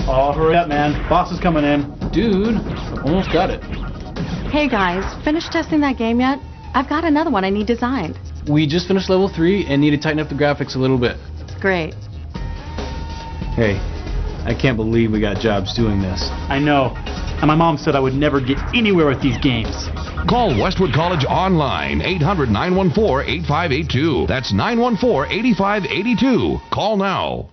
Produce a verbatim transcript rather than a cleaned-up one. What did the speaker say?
Oh, hurry up, man. Boss is coming in. Dude, almost got it. Hey guys, finished testing that game yet? I've got another one I need designed. We just finished level three and need to tighten up the graphics a little bit. Great. Hey, I can't believe we got jobs doing this. I know. And my mom said I would never get anywhere with these games. Call Westwood College online, eight hundred, nine one four, eight five eight two. That's nine one four, eight five eight two. Call now.